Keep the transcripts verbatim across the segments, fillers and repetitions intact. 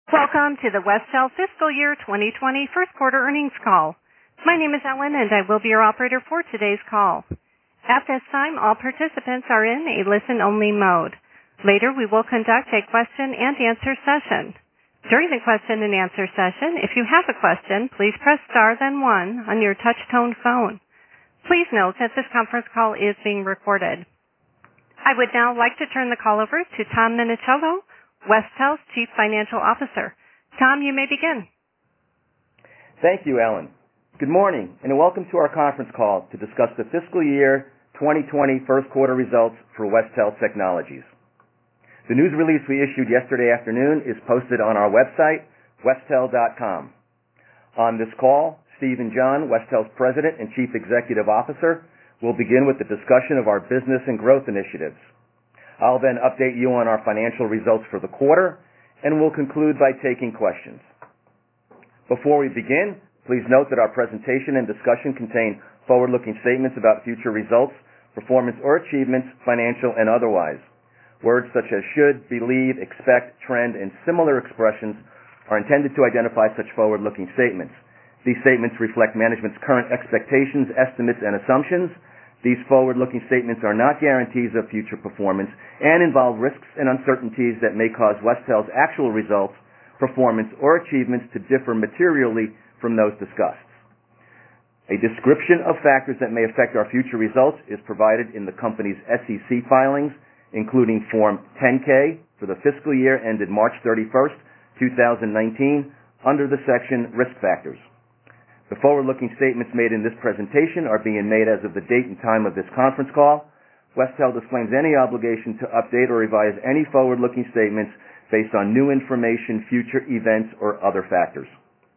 Welcome to the Westel Fiscal Year twenty twenty First Quarter Earnings Call. My name is Ellen, and I will be your operator for today's call. At this time, all participants are in a listen-only mode. Later, we will conduct a question-and-answer session. During the question-and-answer session, if you have a question, please press star then one on your touch-tone phone. Please note that this conference call is being recorded. I would now like to turn the call over to Tom Minichiello, Westel's Chief Financial Officer. Tom, you may begin. Thank you, Ellen. Good morning, and welcome to our conference call to discuss the fiscal year twenty twenty first quarter results for Westel Technologies. The news release we issued yesterday afternoon is posted on our website, westel dot com. On this call, Stephen John, Westel's President and Chief Executive Officer, will begin with the discussion of our business and growth initiatives. I'll then update you on our financial results for the quarter, and we'll conclude by taking questions. Before we begin, please note that our presentation and discussion contain forward-looking statements about future results, performance or achievements, financial and otherwise. Words such as should, believe, expect, trend, and similar expressions are intended to identify such forward-looking statements. These statements reflect management's current expectations, estimates, and assumptions. These forward-looking statements are not guarantees of future performance and involve risks and uncertainties that may cause Westel's actual results, performance, or achievements to differ materially from those discussed. A description of factors that may affect our future results is provided in the company's S E C filings, including Form ten K for the fiscal year ended March thirty-first, two thousand nineteen, under the section Risk Factors. The forward-looking statements made in this presentation are being made as of the date and time of this conference call. Westel disclaims any obligation to update or revise any forward-looking statements based on new information, future events, or other factors.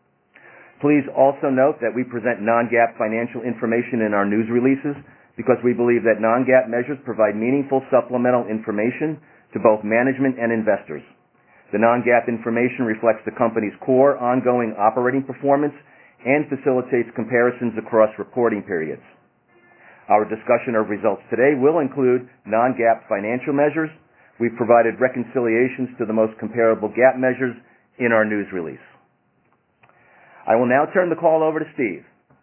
Please also note that we present non-GAAP financial information in our news releases because we believe that non-GAAP measures provide meaningful supplemental information to both management and investors. The non-GAAP information reflects the company's core ongoing operating performance and facilitates comparisons across reporting periods. Our discussion of results today will include non-GAAP financial measures. We've provided reconciliations to the most comparable GAAP measures in our news release. I will now turn the call over to Steve.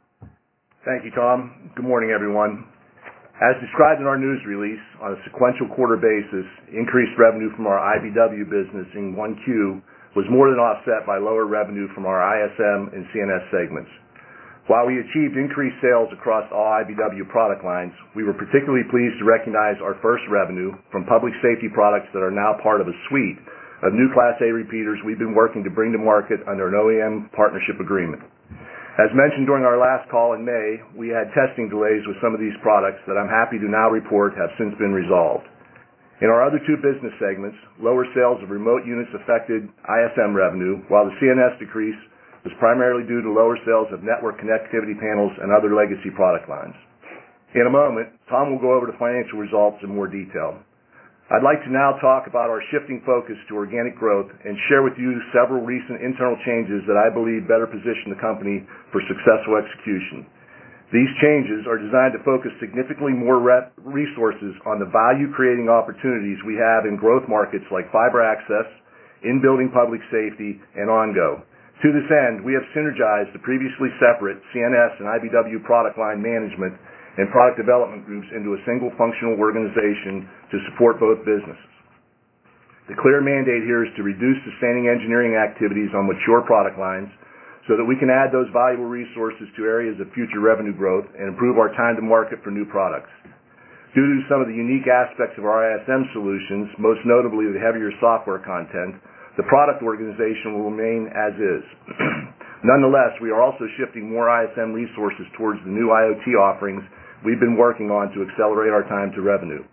Thank you, Tom. Good morning, everyone. As described in our news release, on a sequential quarter basis, increased revenue from our I B W business in one Q was more than offset by lower revenue from our I S M and C N S segments. While we achieved increased sales across all I B W product lines, we were particularly pleased to recognize our first revenue from public safety products that are now part of a suite of new Class A repeaters we've been working to bring to market under an O E M partnership agreement. As mentioned during our last call in May, we had testing delays with some of these products that I'm happy to now report have since been resolved. In our other two business segments, lower sales of remote units affected I S M revenue, while the C N S decrease was primarily due to lower sales of network connectivity panels and other legacy product lines. In a moment, Tom will go over the financial results in more detail. I'd like to now talk about our shifting focus to organic growth and share with you several recent internal changes that I believe better position the company for successful execution. These changes are designed to focus significantly more rep resources on the value-creating opportunities we have in growth markets like fiber access, in-building public safety, and OnGo. To this end, we have synergized the previously separate C N S and I B W product line management and product development groups into a single functional organization to support both businesses. The clear mandate here is to reduce sustaining engineering activities on mature product lines so that we can add those valuable resources to areas of future revenue growth and improve our time to market for new products. Due to some of the unique aspects of our I S M solutions, most notably the heavier software content, the product organization will remain as is. Nonetheless, we are also shifting more I S M resources towards the new I O T offerings we've been working on to accelerate our time to revenue.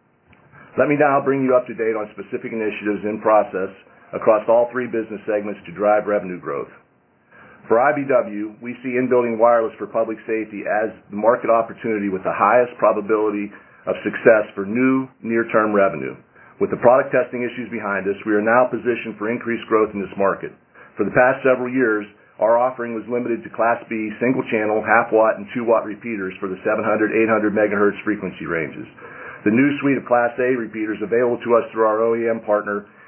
Let me now bring you up to date on specific initiatives in process across all three business segments to drive revenue growth. For I B W, we see in-building wireless for public safety as the market opportunity with the highest probability of success for new near-term revenue. With the product testing issues behind us, we are now positioned for increased growth in this market. For the past several years, our offering was limited to Class B single-channel, half-watt, and two-watt repeaters for the seven hundred, eight hundred megahertz frequency ranges. The new suite of Class A repeaters available to us through our O E M partner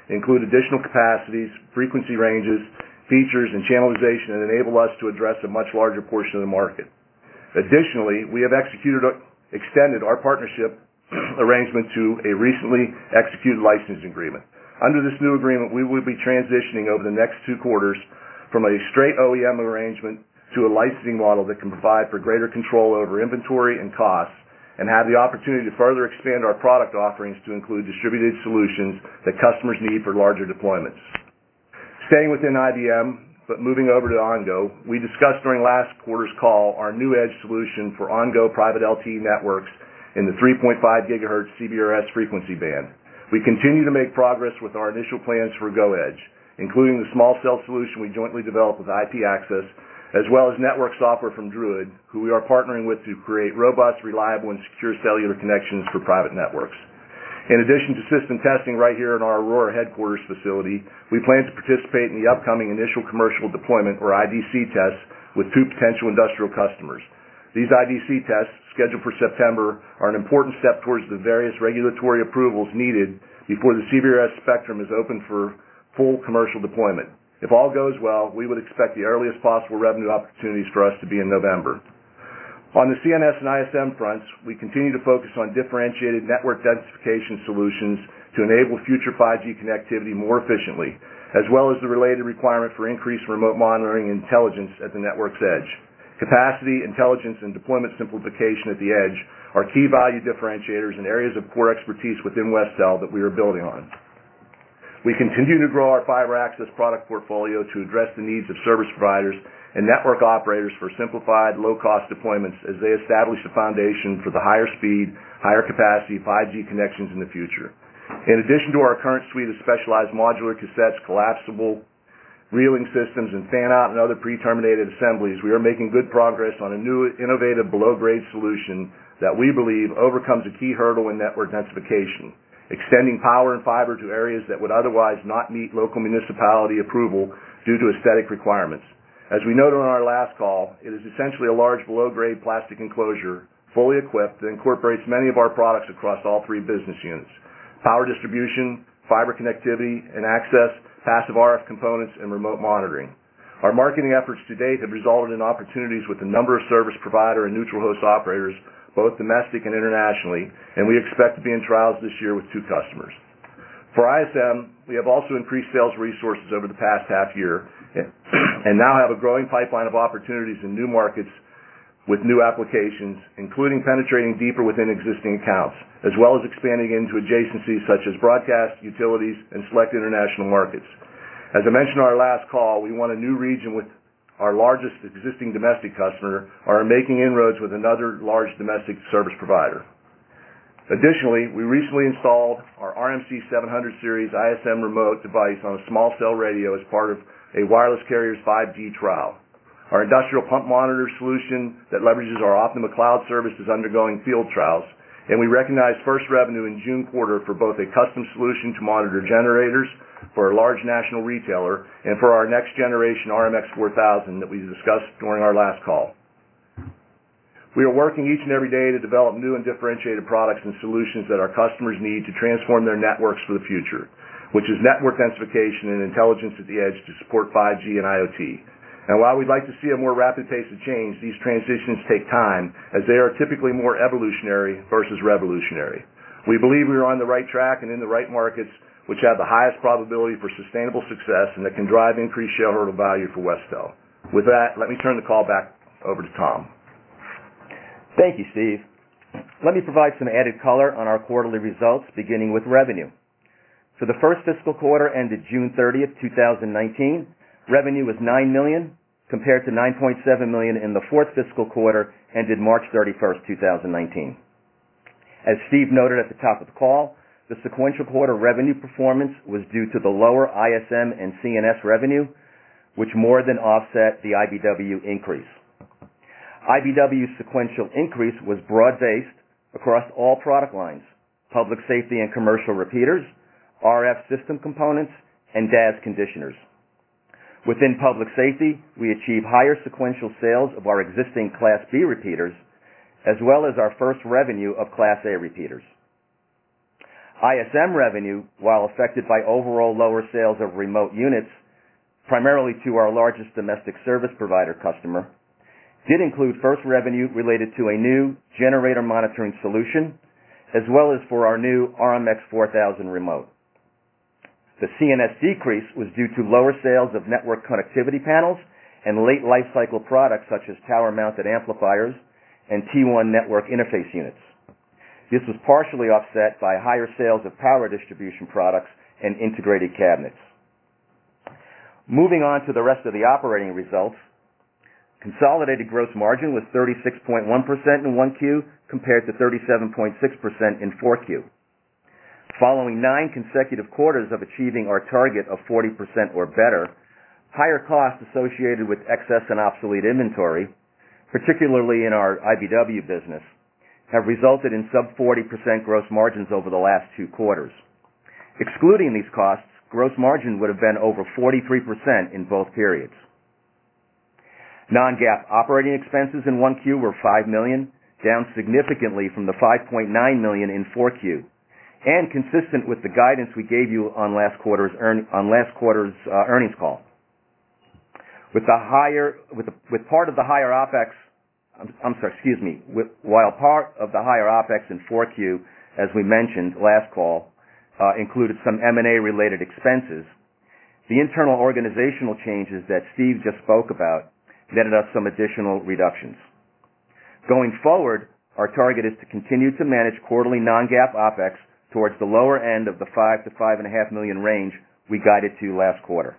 include additional capacities, frequency ranges, features, and channelization that enable us to address a much larger portion of the market. Additionally, we have executed, extended our partnership arrangement to a recently executed licensing agreement. Under this new agreement, we will be transitioning over the next two quarters from a straight O E M arrangement to a licensing model that can provide for greater control over inventory and costs, and have the opportunity to further expand our product offerings to include distributed solutions that customers need for larger deployments. Staying within I B M, but moving over to OnGo, we discussed during last quarter's call our new Edge solution for OnGo private L T E networks in the three point five gigahertz C B R S frequency band. We continue to make progress with our initial plans for GoEdge, including the small cell solution we jointly developed with I P Access, as well as network software from Druid, who we are partnering with to create robust, reliable, and secure cellular connections for private networks. In addition to system testing right here in our Aurora headquarters facility, we plan to participate in the upcoming initial commercial deployment, or I D C tests, with two potential industrial customers. These I D C tests, scheduled for September, are an important step towards the various regulatory approvals needed before the C B R S spectrum is open for full commercial deployment. If all goes well, we would expect the earliest possible revenue opportunities for us to be in November. On the C N S and I S M fronts, we continue to focus on differentiated network densification solutions to enable future five G connectivity more efficiently, as well as the related requirement for increased remote monitoring and intelligence at the network's edge. Capacity, intelligence, and deployment simplification at the edge are key value differentiators and areas of core expertise within Westel that we are building on. We continue to grow our fiber access product portfolio to address the needs of service providers and network operators for simplified, low-cost deployments as they establish a foundation for the higher speed, higher capacity five G connections in the future. In addition to our current suite of specialized modular cassettes, collapsible reeling systems, and fan-out and other pre-terminated assemblies, we are making good progress on a new innovative below-grade solution that we believe overcomes a key hurdle in network densification, extending power and fiber to areas that would otherwise not meet local municipality approval due to aesthetic requirements. As we noted on our last call, it is essentially a large below-grade plastic enclosure, fully equipped, that incorporates many of our products across all three business units: power distribution, fiber connectivity and access, passive R F components, and remote monitoring. Our marketing efforts to date have resulted in opportunities with a number of service provider and neutral host operators, both domestic and internationally, and we expect to be in trials this year with two customers. For I S M, we have also increased sales resources over the past half year and now have a growing pipeline of opportunities in new markets with new applications, including penetrating deeper within existing accounts, as well as expanding into adjacencies such as broadcast, utilities, and select international markets. As I mentioned on our last call, we won a new region with our largest existing domestic customer, are making inroads with another large domestic service provider. Additionally, we recently installed our R M C seven hundred series I S M remote device on a small cell radio as part of a wireless carrier's five G trial. Our industrial pump monitor solution that leverages our Optima Cloud service is undergoing field trials, and we recognize first revenue in June quarter for both a custom solution to monitor generators for a large national retailer and for our next generation R M X four thousand that we discussed during our last call. We are working each and every day to develop new and differentiated products and solutions that our customers need to transform their networks for the future, which is network densification and intelligence at the edge to support five G and I O T. And while we'd like to see a more rapid pace of change, these transitions take time, as they are typically more evolutionary versus revolutionary. We believe we are on the right track and in the right markets, which have the highest probability for sustainable success and that can drive increased shareholder value for Westel. With that, let me turn the call back over to Tom. Thank you, Steve. Let me provide some added color on our quarterly results, beginning with revenue. For the first fiscal quarter ended June thirtieth, two thousand nineteen, revenue was nine million dollars compared to nine point seven million dollars in the fourth fiscal quarter ended March thirty-first, two thousand nineteen. As Steve noted at the top of the call, the sequential quarter revenue performance was due to the lower I S M and C N S revenue, which more than offset the I B W increase. I B W's sequential increase was broad-based across all product lines: public safety and commercial repeaters, R F system components, and D A S conditioners. Within public safety, we achieved higher sequential sales of our existing Class B repeaters, as well as our first revenue of Class A repeaters. I S M revenue, while affected by overall lower sales of remote units, primarily to our largest domestic service provider customer, did include first revenue related to a new generator monitoring solution, as well as for our new R M X four thousand remote. The C N S decrease was due to lower sales of network connectivity panels and late life cycle products such as tower-mounted amplifiers and T one network interface units. This was partially offset by higher sales of power distribution products and integrated cabinets. Moving on to the rest of the operating results, consolidated gross margin was thirty-six point one percent in one Q compared to thirty-seven point six percent in four Q. Following nine consecutive quarters of achieving our target of forty percent or better, higher costs associated with excess and obsolete inventory, particularly in our I B W business, have resulted in sub forty percent gross margins over the last two quarters. Excluding these costs, gross margin would have been over forty-three percent in both periods. Non-GAAP operating expenses in one Q were five million dollars, down significantly from the five point nine million dollars in four Q, and consistent with the guidance we gave you on last quarter's, earn, on last quarter's uh, earnings call. With the higher, with, the, with part of the higher OpEx, I'm, I'm sorry, excuse me, with, while part of the higher OpEx in four Q, as we mentioned last call, uh, included some M and A related expenses, the internal organizational changes that Steve just spoke about netted us some additional reductions. Going forward, our target is to continue to manage quarterly non-GAAP OpEx towards the lower end of the five to five and a half million range we guided to last quarter.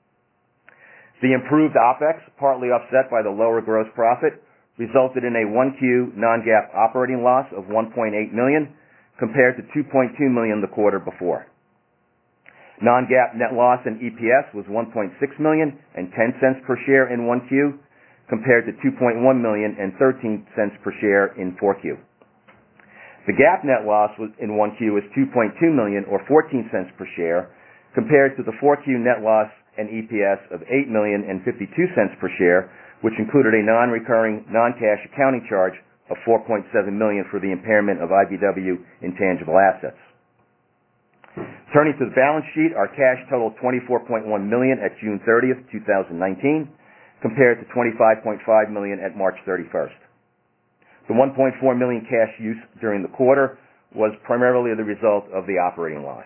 The improved OpEx, partly offset by the lower gross profit, resulted in a one Q non-GAAP operating loss of one point eight million dollars compared to two point two million dollars the quarter before. Non-GAAP net loss and E P S was one point six million dollars and ten cents per share in one Q, compared to two point one million dollars and thirteen cents per share in four Q. The GAAP net loss was in one Q was two point two million dollars or fourteen cents per share, compared to the four Q net loss and E P S of eight million dollars and fifty-two cents per share, which included a non-recurring, non-cash accounting charge of four point seven million dollars for the impairment of I B W intangible assets. Turning to the balance sheet, our cash totaled twenty-four point one million dollars at June thirtieth, two thousand nineteen, compared to twenty-five point five million dollars at March thirty-first. The one point four million dollars cash use during the quarter was primarily the result of the operating loss.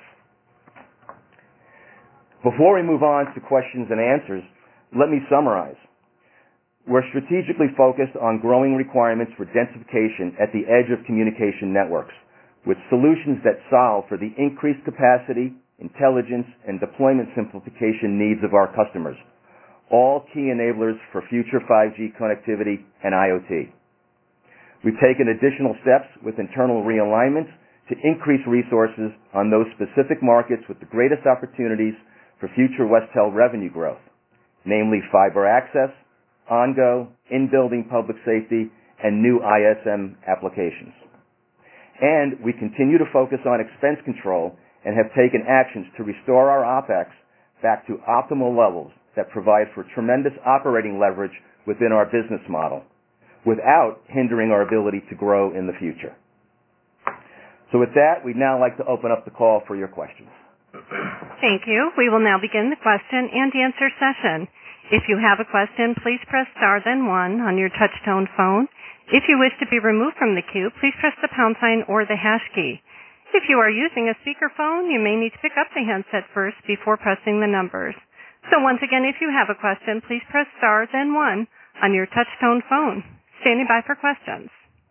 Before we move on to questions and answers, let me summarize. We're strategically focused on growing requirements for densification at the edge of communication networks, with solutions that solve for the increased capacity, intelligence, and deployment simplification needs of our customers, all key enablers for future five G connectivity and I O T. We've taken additional steps with internal realignments to increase resources on those specific markets with the greatest opportunities for future Westel revenue growth, namely fiber access, on-go, in-building public safety, and new I S M applications. And we continue to focus on expense control and have taken actions to restore our OpEx back to optimal levels that provide for tremendous operating leverage within our business model, without hindering our ability to grow in the future. So with that, we'd now like to open up the call for your questions. Thank you. We will now begin the question and answer session. If you have a question, please press star then one on your touch-tone phone. If you wish to be removed from the queue, please press the pound sign or the hash key. If you are using a speakerphone, you may need to pick up the handset first before pressing the numbers. So once again, if you have a question, please press star then one on your touch-tone phone. Standing by for questions.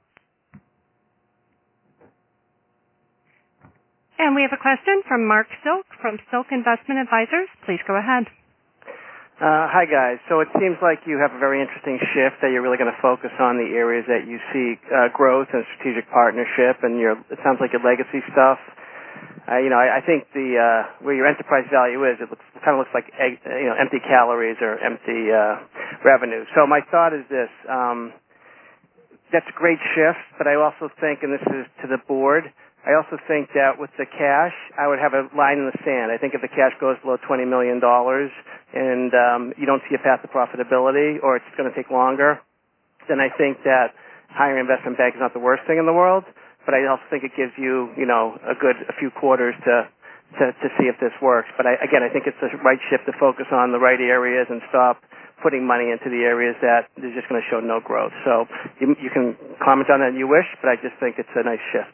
And we have a question from Mark Silk from Silk Investment Advisors. Please go ahead. Uh, hi, guys. So it seems like you have a very interesting shift that you're really going to focus on the areas that you see uh, growth and strategic partnership, and your, it sounds like your legacy stuff. Uh, you know, I, I think the uh, where your enterprise value is, it, looks, it kind of looks like egg, you know empty calories or empty uh, revenue. So my thought is this: um, that's a great shift, but I also think, and this is to the board, I also think that with the cash, I would have a line in the sand. I think if the cash goes below twenty million dollars and um, you don't see a path to profitability, or it's going to take longer, then I think that hiring investment bank is not the worst thing in the world. but I also think it gives you, you know, a good a few quarters to to, to see if this works. But I, again, I think it's the right shift to focus on the right areas and stop putting money into the areas that they're just going to show no growth. So you, you can comment on that if you wish, but I just think it's a nice shift.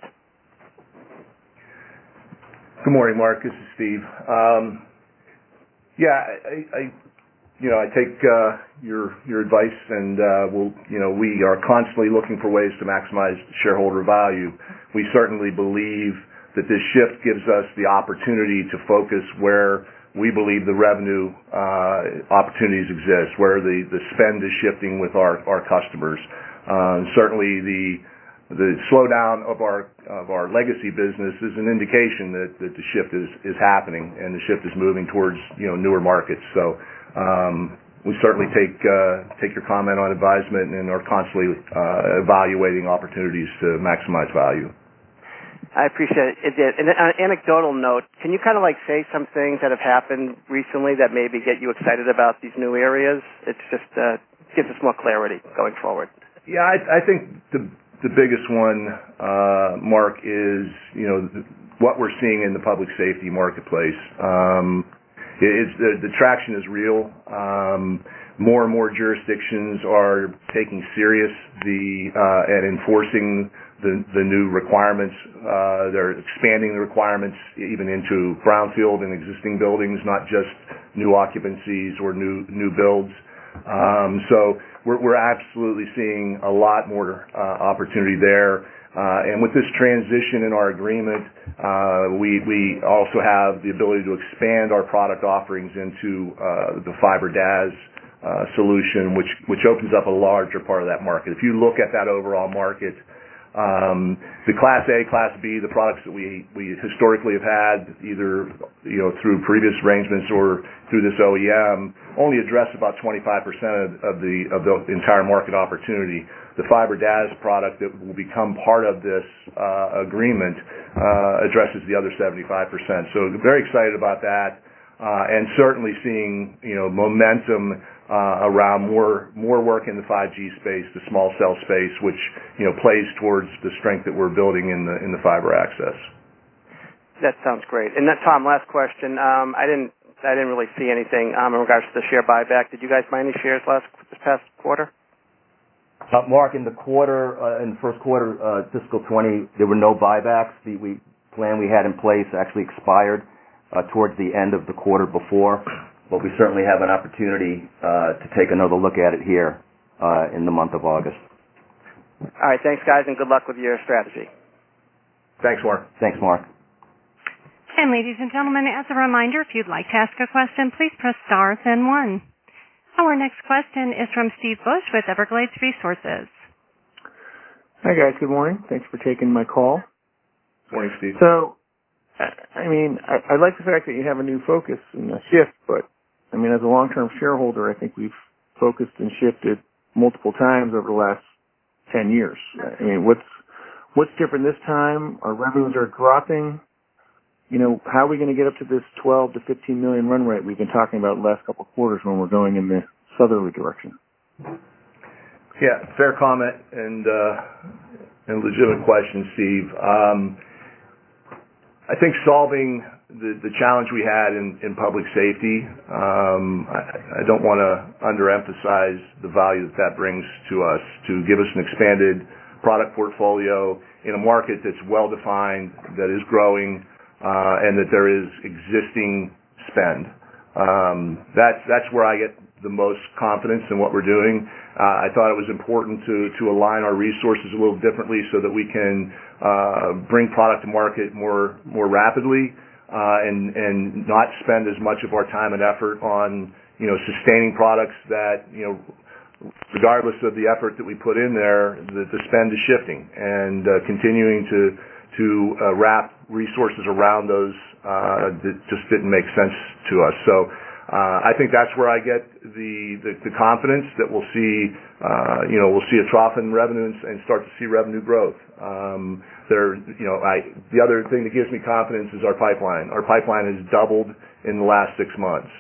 Good morning, Mark. This is Steve. Um, yeah, I, I, you know, I take uh, your your advice, and uh, we'll, you know, we are constantly looking for ways to maximize shareholder value. We certainly believe that this shift gives us the opportunity to focus where we believe the revenue uh, opportunities exist, where the, the spend is shifting with our, our customers. Uh, certainly the the slowdown of our of our legacy business is an indication that, that the shift is, is happening and the shift is moving towards, you know, newer markets. So um, we certainly take uh, take your comment on advisement and are constantly uh, evaluating opportunities to maximize value. I appreciate it. And on an anecdotal note, can you kind of like say some things that have happened recently that maybe get you excited about these new areas? It's just uh, gives us more clarity going forward. Yeah, I, I think the the biggest one, uh, Mark, is, you know, what we're seeing in the public safety marketplace. Um, it's, the, the traction is real. Um, more and more jurisdictions are taking serious the uh, at enforcing the, the new requirements. Uh, they're expanding the requirements even into brownfield and existing buildings, not just new occupancies or new new builds. Um, so we're, we're absolutely seeing a lot more uh, opportunity there. Uh, and with this transition in our agreement, uh, we, we also have the ability to expand our product offerings into uh, the fiber D A S uh, solution, which, which opens up a larger part of that market. If you look at that overall market, Um, the Class A, Class B, the products that we, we historically have had, either, you know, through previous arrangements or through this O E M, only address about twenty-five percent of, of the of the entire market opportunity. The fiber D A S product that will become part of this uh, agreement uh, addresses the other seventy-five percent. So very excited about that, uh, and certainly seeing, you know, momentum Uh, around more more work in the five G space, the small cell space, which, you know, plays towards the strength that we're building in the in the fiber access. That sounds great. And that, Tom, last question. Um, I didn't I didn't really see anything um, in regards to the share buyback. Did you guys buy any shares last this past quarter? Uh, Mark, in the quarter, uh, in the first quarter, uh, fiscal twenty, there were no buybacks. The we, plan we had in place actually expired uh, towards the end of the quarter before. But we certainly have an opportunity uh, to take another look at it here uh, in the month of August. All right, thanks, guys, and good luck with your strategy. Thanks, Mark. Thanks, Mark. And ladies and gentlemen, as a reminder, if you'd like to ask a question, please press star, then one. Our next question is from Steve Bush with Everglades Resources. Hi, guys. Good morning. Thanks for taking my call. Morning, Steve. So, I mean, I, I like the fact that you have a new focus and a shift, but I mean, as a long-term shareholder, I think we've focused and shifted multiple times over the last ten years. I mean, what's what's different this time? Our revenues are dropping. You know, how are we going to get up to this twelve to fifteen million run rate we've been talking about the last couple of quarters when we're going in the southerly direction? Yeah, fair comment and uh, and legitimate question, Steve. Um, I think solving the, the challenge we had in, in public safety, um, I, I don't want to underemphasize the value that that brings to us, to give us an expanded product portfolio in a market that's well-defined, that is growing, uh, and that there is existing spend. Um, that's, that's where I get the most confidence in what we're doing. Uh, I thought it was important to, to align our resources a little differently so that we can uh, bring product to market more more rapidly uh, and and not spend as much of our time and effort on, you know, sustaining products that, you know, regardless of the effort that we put in there, the, the spend is shifting, and uh, continuing to to uh, wrap resources around those uh, that just didn't make sense to us. So. Uh, I think that's where I get the, the, the confidence that we'll see, uh, you know, we'll see a trough in revenue and, and start to see revenue growth. Um, there, you know, I, the other thing that gives me confidence is our pipeline. Our pipeline has doubled in the last six months.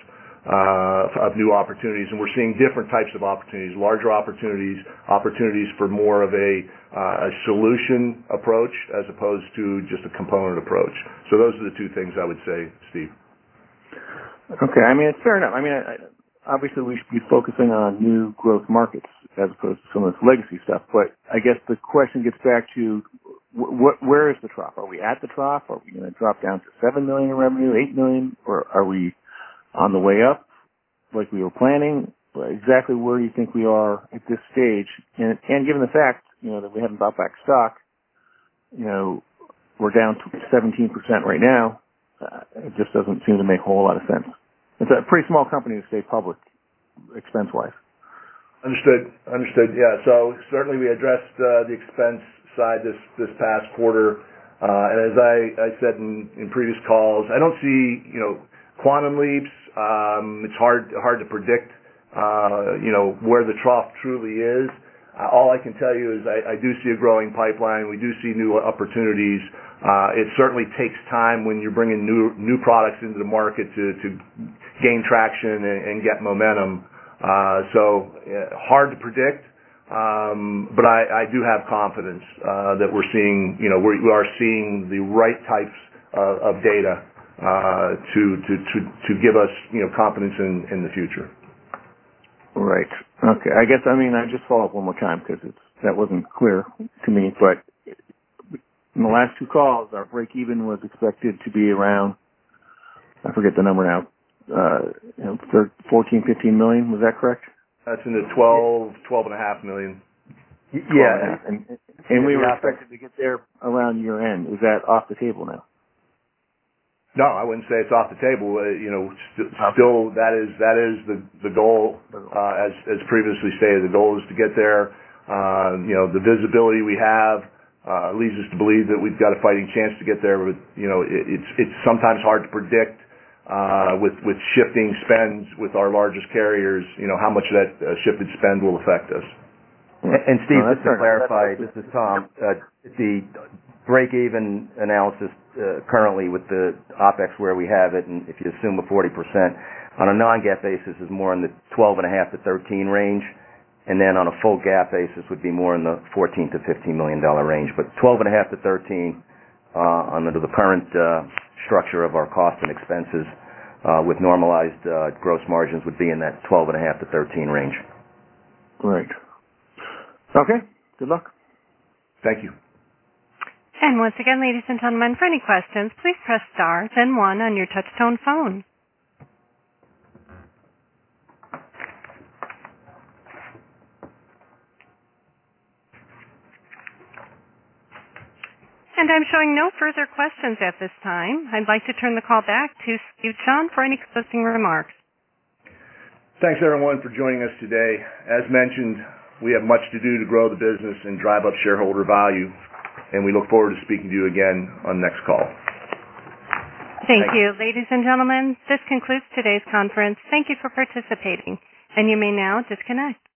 uh, of new opportunities, and we're seeing different types of opportunities, larger opportunities, opportunities for more of a, uh, a solution approach as opposed to just a component approach. So those are the two things I would say, Steve. Okay, I mean, it's fair enough. I mean, I, I, obviously we should be focusing on new growth markets as opposed to some of this legacy stuff, but I guess the question gets back to wh- wh- where is the trough? Are we at the trough? Are we going to drop down to seven million in revenue, eight million, or are we on the way up like we were planning? Exactly where do you think we are at this stage? And, and given the fact, you know, that we haven't bought back stock, you know, we're down to seventeen percent right now. Uh, it just doesn't seem to make a whole lot of sense. It's a pretty small company to stay public, expense-wise. Understood. Understood. Yeah. So certainly we addressed uh, the expense side this this past quarter, uh, and as I, I said in, in previous calls, I don't see you know quantum leaps. Um, it's hard hard to predict uh, you know where the trough truly is. Uh, all I can tell you is I, I do see a growing pipeline. We do see new opportunities. Uh, it certainly takes time when you're bringing new new products into the market to, to gain traction and, and get momentum. Uh, so uh, hard to predict, um, but I, I do have confidence uh, that we're seeing, you know, we're, we are seeing the right types of, of data uh, to, to to to give us, you know, confidence in, in the future. Right. Okay. I guess, I mean, I just follow up one more time because it's, that wasn't clear to me, but in the last two calls, our break-even was expected to be around, I forget the number now, uh, you know, fourteen, fifteen million. Was that correct? That's in the twelve, twelve and a half million. Yeah. And, and, and we were expected to get there around year end. Is that off the table now? No, I wouldn't say it's off the table. Uh, you know, st- still that is that is the the goal. Uh, as as previously stated, the goal is to get there. Uh, you know, the visibility we have uh, leads us to believe that we've got a fighting chance to get there. But you know, it, it's it's sometimes hard to predict uh, with with shifting spends with our largest carriers. You know, how much that uh, shifted spend will affect us. And, and Steve, no, just to clarify, this is Tom. Uh, the break-even analysis uh, currently with the OpEx where we have it, and if you assume a forty percent, on a non-GAAP basis is more in the twelve and a half to thirteen range, and then on a full GAAP basis would be more in the fourteen to fifteen million dollar range. But twelve and a half to thirteen uh, under the current uh, structure of our costs and expenses uh, with normalized uh, gross margins would be in that twelve and a half to thirteen range. Right. Okay. Good luck. Thank you. And once again, ladies and gentlemen, for any questions, please press star, then one on your touch-tone phone. And I'm showing no further questions at this time. I'd like to turn the call back to Steve Chun for any closing remarks. Thanks, everyone, for joining us today. As mentioned, we have much to do to grow the business and drive up shareholder value, and we look forward to speaking to you again on the next call. Thank you. Ladies and gentlemen, this concludes today's conference. Thank you for participating, and you may now disconnect.